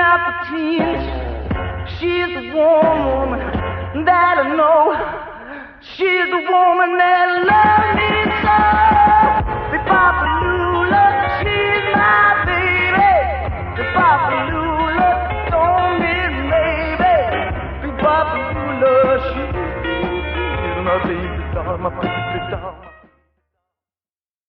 out the teens. She's the warm woman that I know. She's the woman that loves me so. Papa Lula, she's my baby. Papa Lula, don't miss maybe. Papa Lula, she's my baby doll, my baby doll.